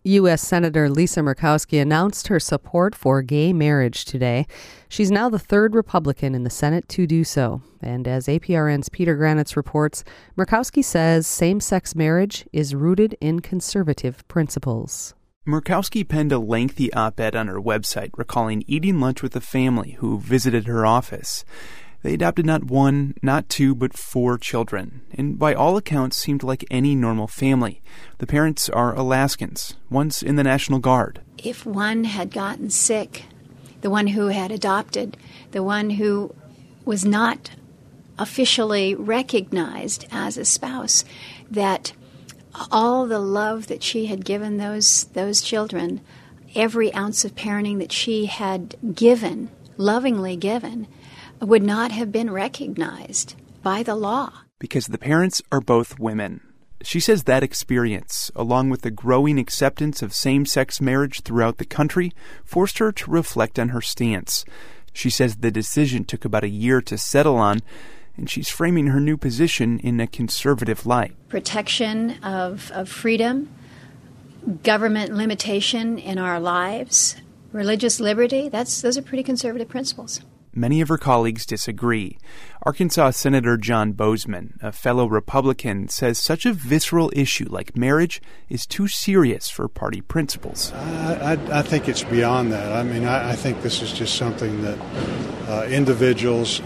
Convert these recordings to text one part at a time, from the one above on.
U.S. Senator Lisa Murkowski announced her support for gay marriage today. She's now the third Republican in the Senate to do so. And as APRN's Peter Granitz reports, Murkowski says same-sex marriage is rooted in conservative principles. Murkowski penned a lengthy op-ed on her website recalling eating lunch with a family who visited her office. They adopted not one, not two, but 4 children, and by all accounts seemed like any normal family. The parents are Alaskans, one's in the National Guard. If one had gotten sick, the one who had adopted, the one who was not officially recognized as a spouse, that all the love that she had given those children, every ounce of parenting that she had given, lovingly given, would not have been recognized by the law. Because the parents are both women. She says that experience, along with the growing acceptance of same-sex marriage throughout the country, forced her to reflect on her stance. She says the decision took about a year to settle on, and she's framing her new position in a conservative light. Protection of freedom, government limitation in our lives, religious liberty, those are pretty conservative principles. Many of her colleagues disagree. Arkansas Senator John Boozman, a fellow Republican, says such a visceral issue like marriage is too serious for party principles. I think it's beyond that. I mean, I think this is just something that individuals,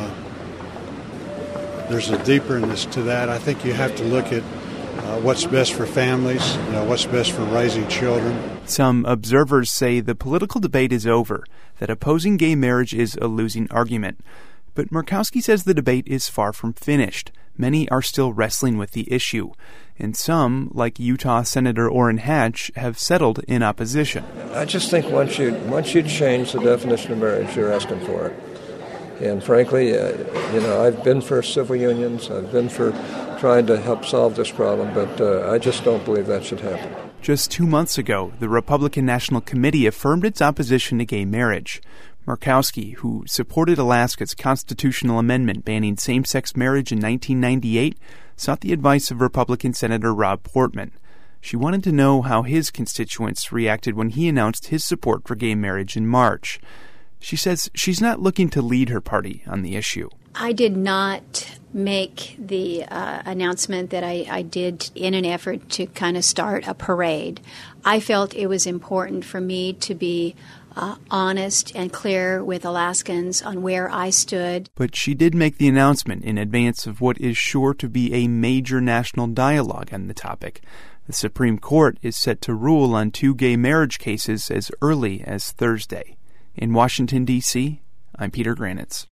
there's a deeperness to that. I think you have to look at what's best for families, what's best for raising children. Some observers say the political debate is over, that opposing gay marriage is a losing argument. But Murkowski says the debate is far from finished. Many are still wrestling with the issue, and some, like Utah Senator Orrin Hatch, have settled in opposition. I just think once you change the definition of marriage, you're asking for it. And frankly, I've been for civil unions, I've been for trying to help solve this problem, but I just don't believe that should happen. Just 2 months ago, the Republican National Committee affirmed its opposition to gay marriage. Murkowski, who supported Alaska's constitutional amendment banning same-sex marriage in 1998, sought the advice of Republican Senator Rob Portman. She wanted to know how his constituents reacted when he announced his support for gay marriage in March. She says she's not looking to lead her party on the issue. I did not make the announcement that I did in an effort to kind of start a parade. I felt it was important for me to be honest and clear with Alaskans on where I stood. But she did make the announcement in advance of what is sure to be a major national dialogue on the topic. The Supreme Court is set to rule on 2 gay marriage cases as early as Thursday. In Washington, D.C., I'm Peter Granitz.